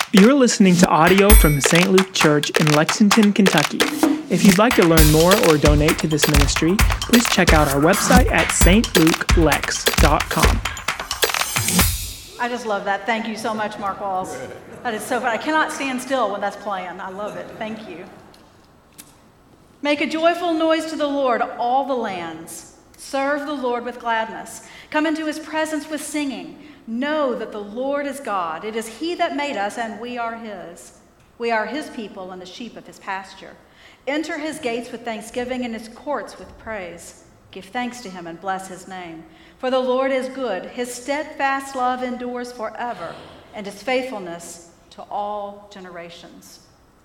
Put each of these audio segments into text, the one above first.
You're listening to audio from the St. Luke Church in Lexington, Kentucky. If you'd like to learn more or donate to this ministry, please check out our website at stlukeLex.com. I just love that. Thank you so much, Mark Walls. That is so fun. I cannot stand still when that's playing. I love it. Thank you. Make a joyful noise to the Lord, all the lands. Serve the Lord with gladness. Come into his presence with singing. Know that the Lord is God. It is he that made us, and we are his. We are his people and the sheep of his pasture. Enter his gates with thanksgiving and his courts with praise. Give thanks to him and bless his name. For the Lord is good. His steadfast love endures forever, and his faithfulness to all generations.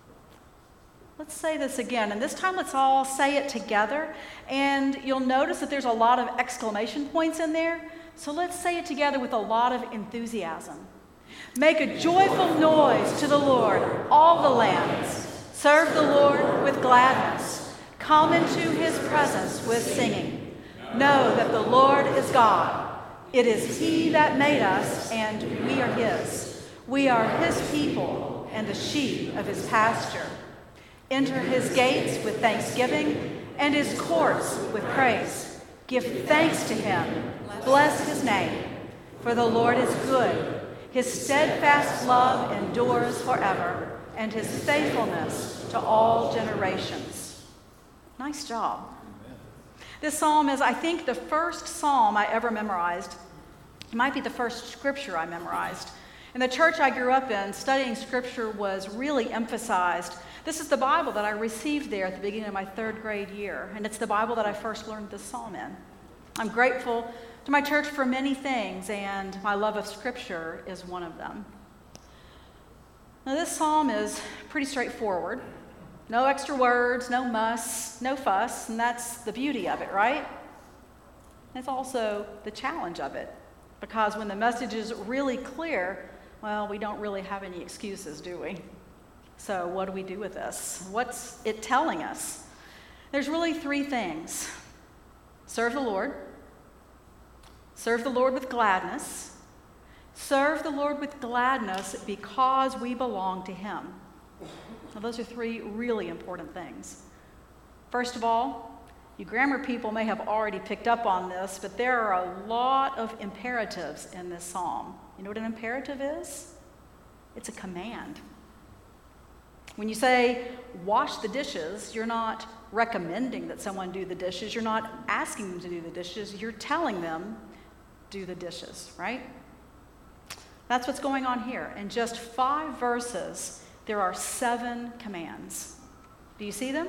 Let's say this again, and this time let's all say it together. And you'll notice that there's a lot of exclamation points in there. So let's say it together with a lot of enthusiasm. Make a joyful noise to the Lord, all the lands. Serve the Lord with gladness. Come into his presence with singing. Know that the Lord is God. It is he that made us, and we are his. We are his people and the sheep of his pasture. Enter his gates with thanksgiving and his courts with praise. Give thanks to him. Bless his name, for the Lord is good. His steadfast love endures forever, and his faithfulness to all generations. Nice job. This psalm is, I think, the first psalm I ever memorized. It might be the first scripture I memorized. In the church I grew up in, studying scripture was really emphasized. This is the Bible that I received there at the beginning of my third grade year, and it's the Bible that I first learned this psalm in. I'm grateful to my church for many things, and my love of Scripture is one of them. Now, this psalm is pretty straightforward. No extra words, no muss, no fuss, and that's the beauty of it, right? It's also the challenge of it, because when the message is really clear, well, we don't really have any excuses, do we? So what do we do with this? What's it telling us? There's really three things. Serve the Lord. Serve the Lord with gladness. Serve the Lord with gladness because we belong to him. Now, those are three really important things. First of all, you grammar people may have already picked up on this, but there are a lot of imperatives in this psalm. You know what an imperative is? It's a command. When you say, wash the dishes, you're not recommending that someone do the dishes. You're not asking them to do the dishes. You're telling them, do the dishes, right? That's what's going on here. In just 5 verses, there are 7 commands. Do you see them?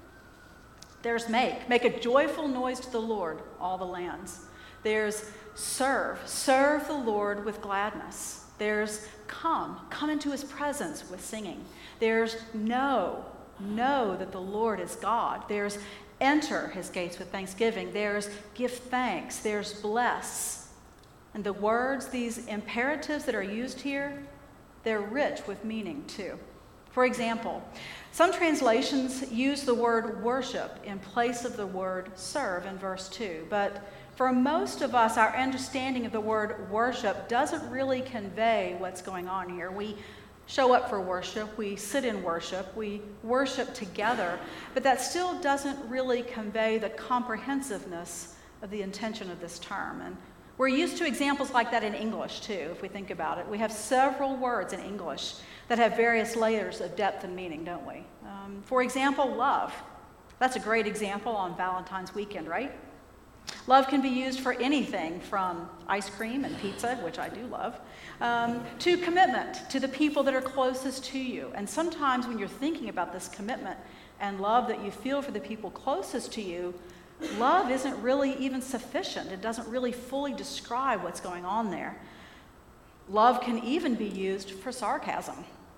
There's make a joyful noise to the Lord, all the lands. There's serve the Lord with gladness. There's come into his presence with singing. There's know that the Lord is God. There's enter his gates with thanksgiving. There's give thanks. There's bless. And the words, these imperatives that are used here, they're rich with meaning too. For example, some translations use the word worship in place of the word serve in verse 2. But for most of us, our understanding of the word worship doesn't really convey what's going on here. We show up for worship, we sit in worship, we worship together, but that still doesn't really convey the comprehensiveness of the intention of this term. And we're used to examples like that in English too, if we think about it. We have several words in English that have various layers of depth and meaning, don't we? For example, love. That's a great example on Valentine's weekend, right? Love can be used for anything from ice cream and pizza, which I do love, to commitment to the people that are closest to you. And sometimes when you're thinking about this commitment and love that you feel for the people closest to you, love isn't really even sufficient. It doesn't really fully describe what's going on there. Love can even be used for sarcasm.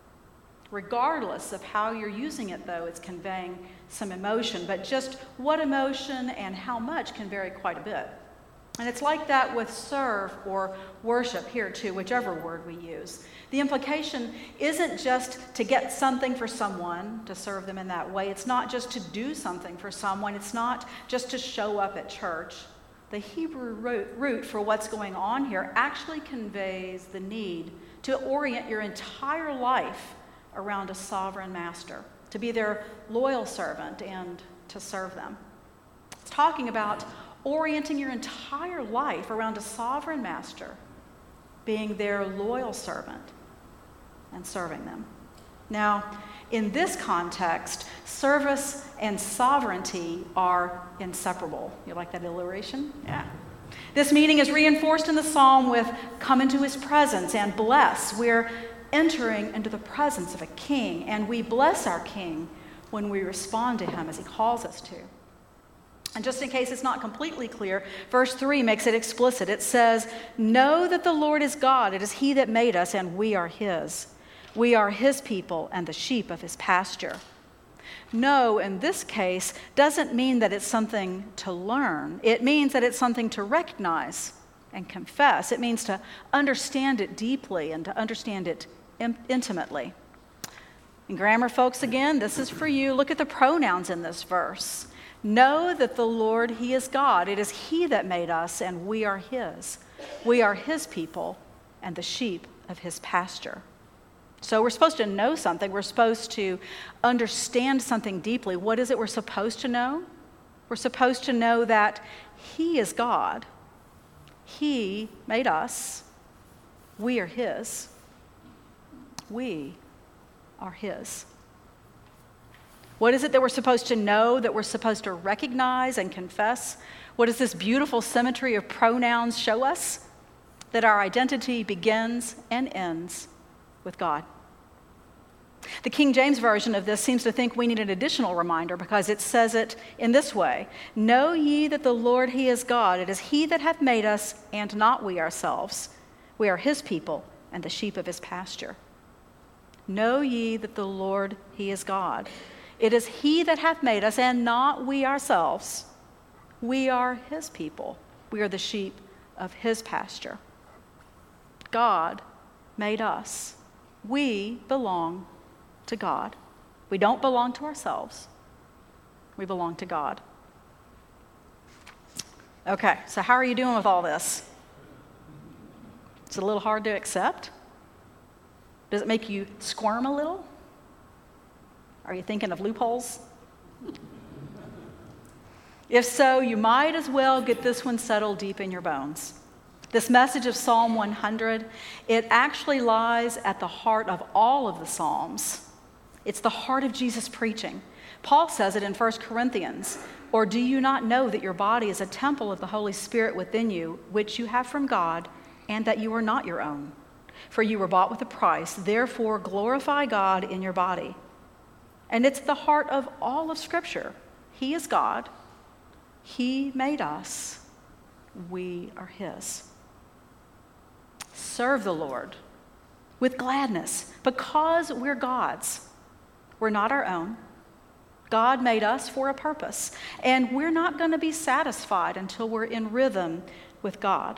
Regardless of how you're using it, though, it's conveying some emotion. But just what emotion and how much can vary quite a bit. And it's like that with serve or worship here too, whichever word we use. The implication isn't just to get something for someone, to serve them in that way. It's not just to do something for someone. It's not just to show up at church. the Hebrew root for what's going on here actually conveys the need to orient your entire life around a sovereign master, to be their loyal servant and to serve them. It's talking about orienting your entire life around a sovereign master, being their loyal servant and serving them. Now, in this context, service and sovereignty are inseparable. You like that alliteration? Yeah. This meaning is reinforced in the psalm with come into his presence and bless. We're entering into the presence of a king, and we bless our king when we respond to him as he calls us to. And just in case it's not completely clear, verse 3 makes it explicit. It says, know that the Lord is God. It is he that made us, and we are his. We are his people and the sheep of his pasture. Know, in this case, doesn't mean that it's something to learn. It means that it's something to recognize and confess. It means to understand it deeply and to understand it intimately. And grammar folks, again, this is for you. Look at the pronouns in this verse. Know that the Lord, he is God. It is he that made us, and we are his. We are his people and the sheep of his pasture. So we're supposed to know something. We're supposed to understand something deeply. What is it we're supposed to know? We're supposed to know that he is God. He made us. We are his. We are his. What is it that we're supposed to know, that we're supposed to recognize and confess? What does this beautiful symmetry of pronouns show us? That our identity begins and ends with God. The King James Version of this seems to think we need an additional reminder because it says it in this way. Know ye that the Lord, he is God. It is he that hath made us, and not we ourselves. We are his people and the sheep of his pasture. Know ye that the Lord, he is God. It is he that hath made us, and not we ourselves. We are his people. We are the sheep of his pasture. God made us. We belong to God. We don't belong to ourselves. We belong to God. Okay, so how are you doing with all this? It's a little hard to accept. Does it make you squirm a little? Are you thinking of loopholes? If so, you might as well get this one settled deep in your bones. This message of Psalm 100, it actually lies at the heart of all of the Psalms. It's the heart of Jesus' preaching. Paul says it in 1 Corinthians, or do you not know that your body is a temple of the Holy Spirit within you, which you have from God, and that you are not your own? For you were bought with a price, therefore glorify God in your body. And it's the heart of all of Scripture. He is God. He made us. We are his. Serve the Lord with gladness because we're God's. We're not our own. God made us for a purpose, and we're not going to be satisfied until we're in rhythm with God.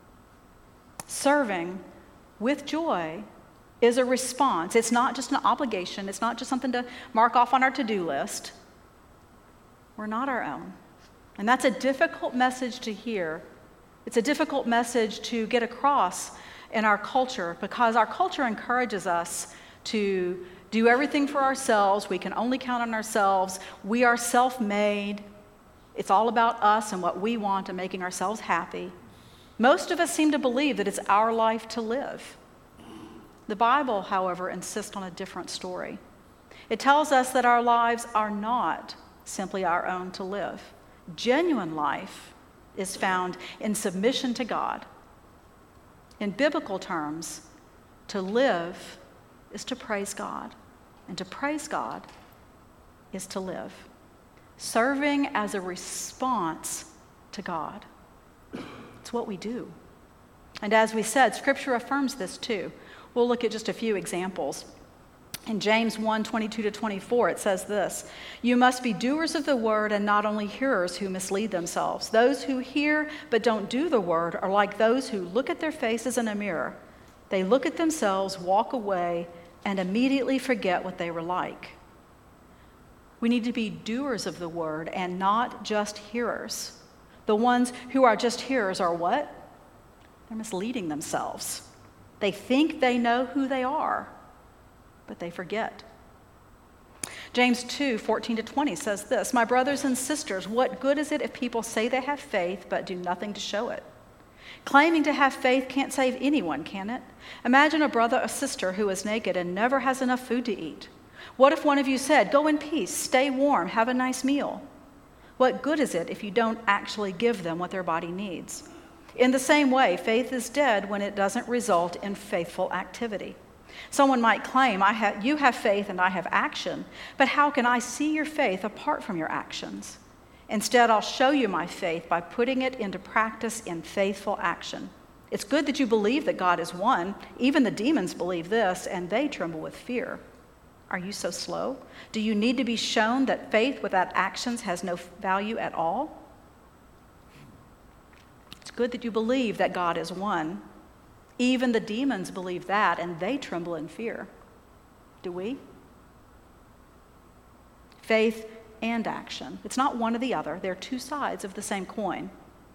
Serving with joy is a response. It's not just an obligation. It's not just something to mark off on our to-do list. We're not our own. And that's a difficult message to hear. It's a difficult message to get across in our culture because our culture encourages us to do everything for ourselves. We can only count on ourselves. We are self-made. It's all about us and what we want and making ourselves happy. Most of us seem to believe that it's our life to live. The Bible, however, insists on a different story. It tells us that our lives are not simply our own to live. Genuine life is found in submission to God. In biblical terms, to live is to praise God, and to praise God is to live. Serving as a response to God. It's what we do. And as we said, Scripture affirms this too. We'll look at just a few examples. In James 1:22-24, it says this, you must be doers of the word and not only hearers who mislead themselves. Those who hear but don't do the word are like those who look at their faces in a mirror. They look at themselves, walk away, and immediately forget what they were like. We need to be doers of the word and not just hearers. The ones who are just hearers are what? They're misleading themselves. They think they know who they are, but they forget. James 2:14-20 says this, "My brothers and sisters, what good is it if people say they have faith but do nothing to show it? Claiming to have faith can't save anyone, can it? Imagine a brother or sister who is naked and never has enough food to eat. What if one of you said, 'Go in peace, stay warm, have a nice meal'? What good is it if you don't actually give them what their body needs? In the same way, faith is dead when it doesn't result in faithful activity. Someone might claim, you have faith and I have action, but how can I see your faith apart from your actions? Instead, I'll show you my faith by putting it into practice in faithful action. It's good that you believe that God is one. Even the demons believe this, and they tremble with fear. Are you so slow? Do you need to be shown that faith without actions has no value at all? It's good that you believe that God is one. Even the demons believe that, and they tremble in fear. Do we? Faith and action. It's not one or the other. They're two sides of the same coin.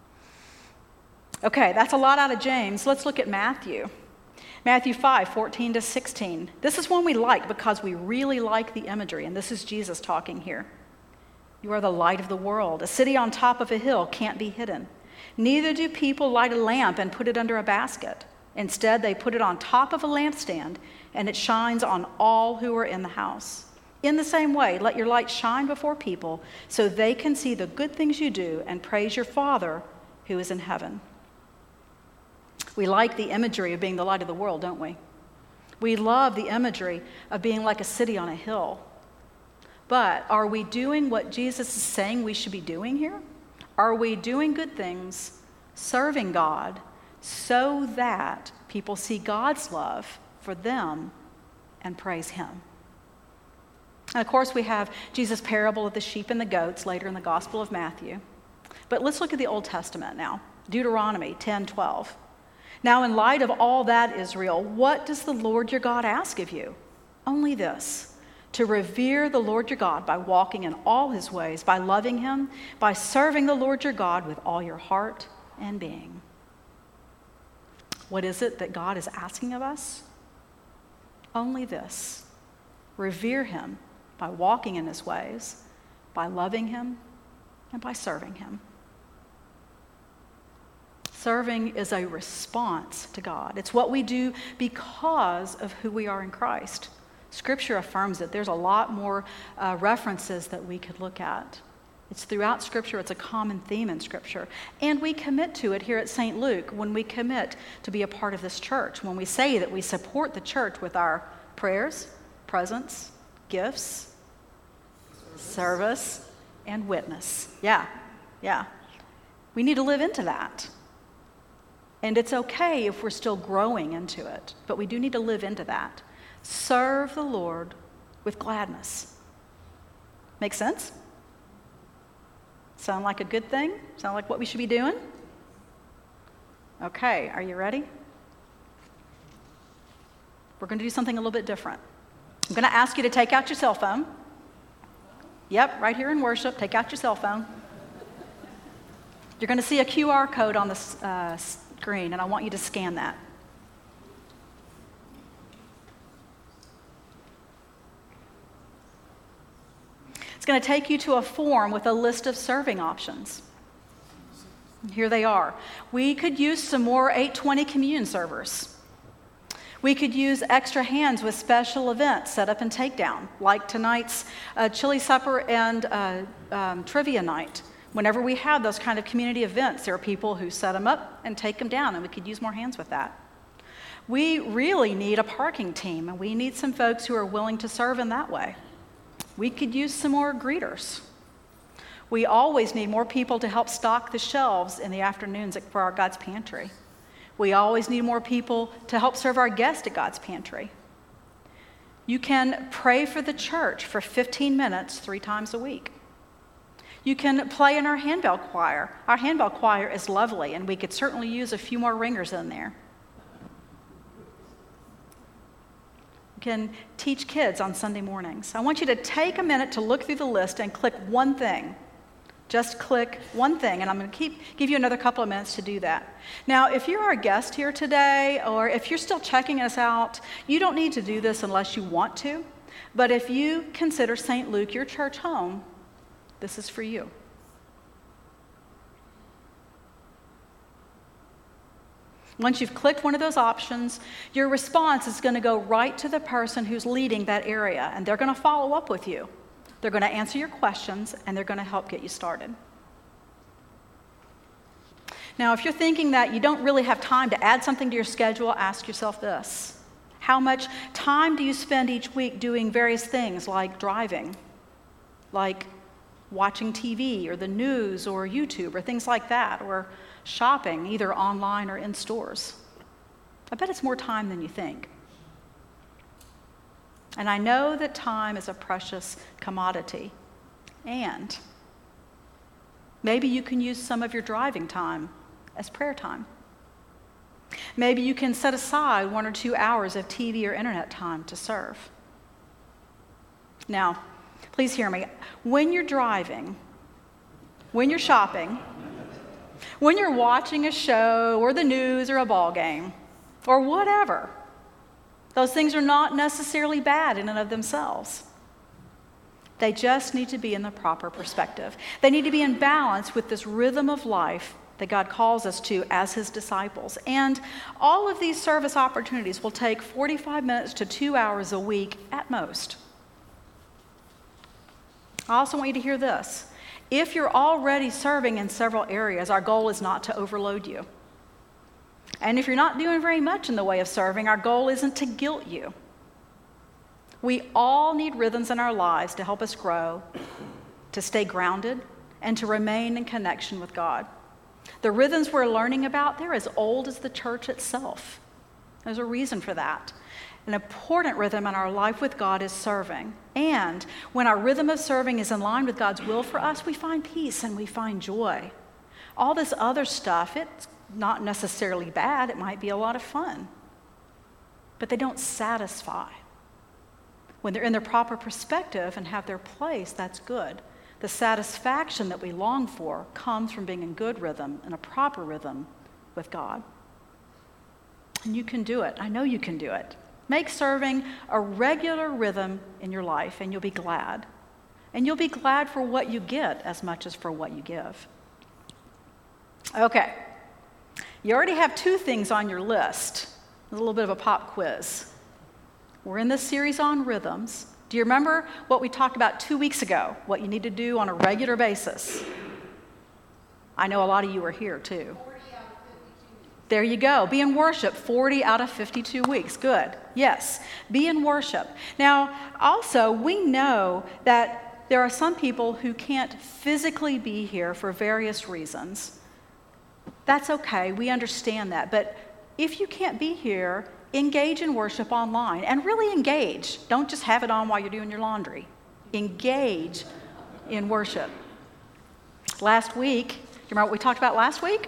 Okay, that's a lot out of James. Let's look at Matthew. Matthew 5:14-16. This is one we like because we really like the imagery, and this is Jesus talking here. You are the light of the world. A city on top of a hill can't be hidden. Neither do people light a lamp and put it under a basket. Instead, they put it on top of a lampstand, and it shines on all who are in the house. In the same way, let your light shine before people so they can see the good things you do and praise your Father who is in heaven. We like the imagery of being the light of the world, don't we? We love the imagery of being like a city on a hill. But are we doing what Jesus is saying we should be doing here? Are we doing good things, serving God, so that people see God's love for them and praise Him? And of course, we have Jesus' parable of the sheep and the goats later in the Gospel of Matthew. But let's look at the Old Testament now. Deuteronomy 10:12. Now, in light of all that, Israel, what does the Lord your God ask of you? Only this, to revere the Lord your God by walking in all His ways, by loving Him, by serving the Lord your God with all your heart and being. What is it that God is asking of us? Only this, revere Him by walking in His ways, by loving Him, and by serving Him. Serving is a response to God. It's what we do because of who we are in Christ. Scripture affirms it. There's a lot more references that we could look at. It's throughout Scripture. It's a common theme in Scripture. And we commit to it here at St. Luke when we commit to be a part of this church, when we say that we support the church with our prayers, presence, gifts, service, and witness. Yeah. We need to live into that. And it's okay if we're still growing into it, but we do need to live into that. Serve the Lord with gladness. Make sense? Sound like a good thing? Sound like what we should be doing? Okay, are you ready? We're going to do something a little bit different. I'm going to ask you to take out your cell phone. Yep, right here in worship, take out your cell phone. You're going to see a QR code on the screen, and I want you to scan that. It's going to take you to a form with a list of serving options. Here they are. We could use some more 820 communion servers. We could use extra hands with special events, setup and takedown, like tonight's chili supper and trivia night. Whenever we have those kind of community events, there are people who set them up and take them down, and we could use more hands with that. We really need a parking team, and we need some folks who are willing to serve in that way. We could use some more greeters. We always need more people to help stock the shelves in the afternoons for our God's Pantry. We always need more people to help serve our guests at God's Pantry. You can pray for the church for 15 minutes 3 times a week. You can play in our handbell choir. Our handbell choir is lovely, and we could certainly use a few more ringers in there. You can teach kids on Sunday mornings. I want you to take a minute to look through the list and click one thing Just click one thing, and I'm going to give you another couple of minutes to do that. Now, if you're our guest here today, or if you're still checking us out, you don't need to do this unless you want to. But if you consider St. Luke your church home, this is for you. Once you've clicked one of those options, your response is going to go right to the person who's leading that area, and they're going to follow up with you. They're going to answer your questions, and they're going to help get you started. Now, if you're thinking that you don't really have time to add something to your schedule, ask yourself this. How much time do you spend each week doing various things like driving, like watching TV or the news or YouTube or things like that, or shopping either online or in stores? I bet it's more time than you think. And I know that time is a precious commodity. And maybe you can use some of your driving time as prayer time. Maybe you can set aside 1 or 2 hours of TV or internet time to serve. Now, please hear me. When you're driving, when you're shopping, when you're watching a show or the news or a ball game or whatever, those things are not necessarily bad in and of themselves. They just need to be in the proper perspective. They need to be in balance with this rhythm of life that God calls us to as His disciples. And all of these service opportunities will take 45 minutes to 2 hours a week at most. I also want you to hear this. If you're already serving in several areas, our goal is not to overload you. And if you're not doing very much in the way of serving, our goal isn't to guilt you. We all need rhythms in our lives to help us grow, to stay grounded, and to remain in connection with God. The rhythms we're learning about, they're as old as the church itself. There's a reason for that. An important rhythm in our life with God is serving. And when our rhythm of serving is in line with God's will for us, we find peace and we find joy. All this other stuff, it's not necessarily bad. It might be a lot of fun. But they don't satisfy. When they're in their proper perspective and have their place, that's good. The satisfaction that we long for comes from being in good rhythm, in a proper rhythm with God. And you can do it. I know you can do it. Make serving a regular rhythm in your life, and you'll be glad. And you'll be glad for what you get as much as for what you give. Okay. You already have 2 things on your list. A little bit of a pop quiz. We're in this series on rhythms. Do you remember what we talked about 2 weeks ago? What you need to do on a regular basis? I know a lot of you were here too. 40 out of 52. There you go. Be in worship 40 out of 52 weeks. Good. Yes. Be in worship. Now, also, we know that there are some people who can't physically be here for various reasons. That's okay. We understand that. But if you can't be here, engage in worship online, and really engage. Don't just have it on while you're doing your laundry. Engage in worship. Last week, do you remember what we talked about last week?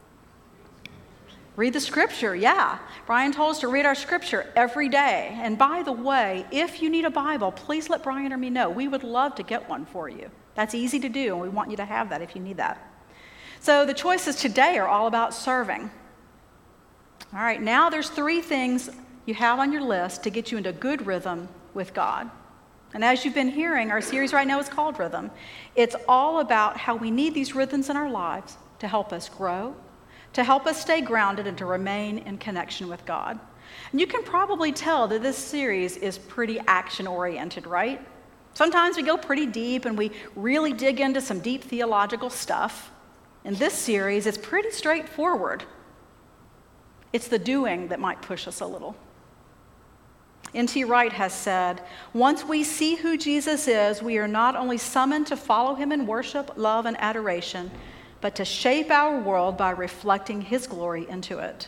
Read the scripture, yeah. Brian told us to read our scripture every day. And by the way, if you need a Bible, please let Brian or me know. We would love to get one for you. That's easy to do, and we want you to have that if you need that. So the choices today are all about serving. All right, now there's 3 things you have on your list to get you into good rhythm with God. And as you've been hearing, our series right now is called Rhythm. It's all about how we need these rhythms in our lives to help us grow, to help us stay grounded, and to remain in connection with God. And you can probably tell that this series is pretty action-oriented, right? Sometimes we go pretty deep and we really dig into some deep theological stuff. In this series, it's pretty straightforward. It's the doing that might push us a little. N.T. Wright has said, once we see who Jesus is, we are not only summoned to follow him in worship, love, and adoration, but to shape our world by reflecting his glory into it.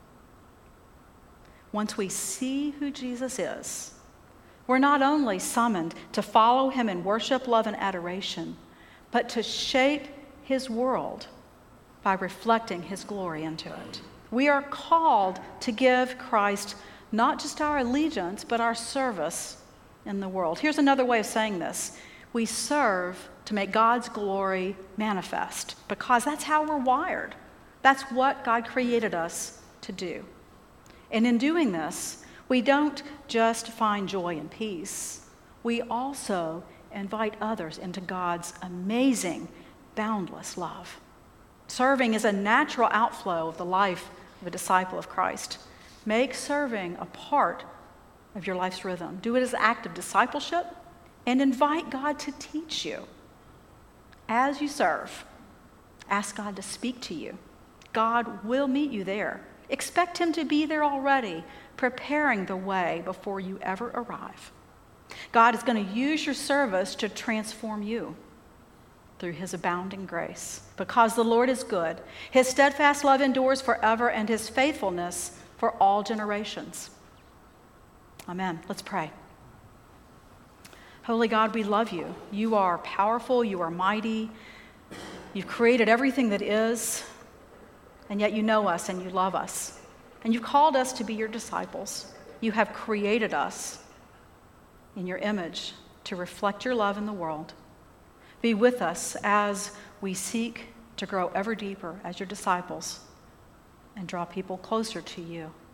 Once we see who Jesus is, we're not only summoned to follow him in worship, love, and adoration, but to shape his world by reflecting his glory into it. We are called to give Christ not just our allegiance, but our service in the world. Here's another way of saying this. We serve to make God's glory manifest because that's how we're wired. That's what God created us to do. And in doing this, we don't just find joy and peace. We also invite others into God's amazing, boundless love. Serving is a natural outflow of the life of a disciple of Christ. Make serving a part of your life's rhythm. Do it as an act of discipleship and invite God to teach you. As you serve, ask God to speak to you. God will meet you there. Expect him to be there already, preparing the way before you ever arrive. God is going to use your service to transform you through his abounding grace. Because the Lord is good, his steadfast love endures forever, and his faithfulness for all generations. Amen. Let's pray. Holy God, we love you. You are powerful. You are mighty. You've created everything that is, and yet you know us and you love us. And you've called us to be your disciples. You have created us in your image to reflect your love in the world. Be with us as we seek to grow ever deeper as your disciples and draw people closer to you.